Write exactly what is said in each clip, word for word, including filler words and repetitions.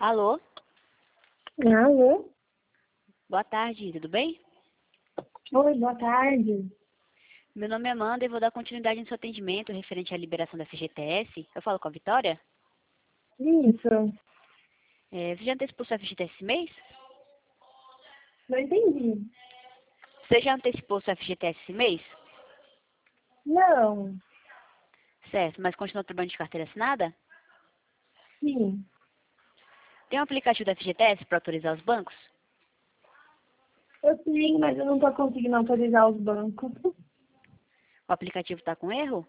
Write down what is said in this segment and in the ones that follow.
Alô, Alô? boa tarde, tudo bem? Oi, boa tarde. Meu nome é Amanda e vou dar continuidade no seu atendimento referente à liberação da F G T S. Eu falo com a Vitória? Isso, É, você já antecipou sua F G T S esse mês? não entendi. Você já antecipou sua F G T S esse mês? Não, Certo, mas continua trabalhando de carteira assinada? sim. Tem um aplicativo da F G T S para autorizar os bancos? Eu tenho, mas eu não tô conseguindo autorizar os bancos. O aplicativo está com erro?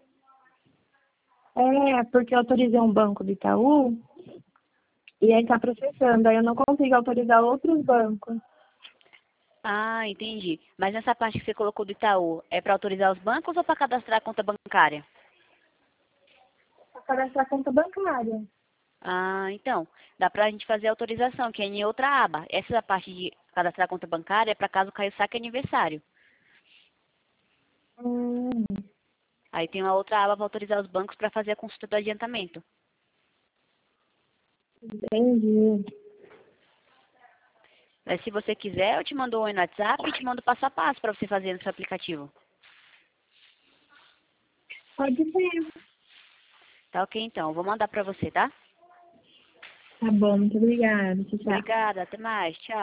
É, porque eu autorizei um banco do Itaú e aí tá processando, aí eu não consigo autorizar outros bancos. Ah, entendi. Mas nessa parte que você colocou do Itaú, é para autorizar os bancos ou para cadastrar a conta bancária? Pra cadastrar conta bancária. Ah, então, dá pra gente fazer a autorização, que é em outra aba. Essa parte de cadastrar a conta bancária é para caso caia o saque aniversário. Hum, Aí tem uma outra aba para autorizar os bancos para fazer a consulta do adiantamento. entendi. Mas se você quiser, eu te mando um oi no WhatsApp e te mando passo a passo para você fazer no seu aplicativo. Pode ser. Tá ok, então. Eu vou mandar para você, tá? Tá bom, muito obrigada. Tchau, tchau. Obrigada, até mais. Tchau.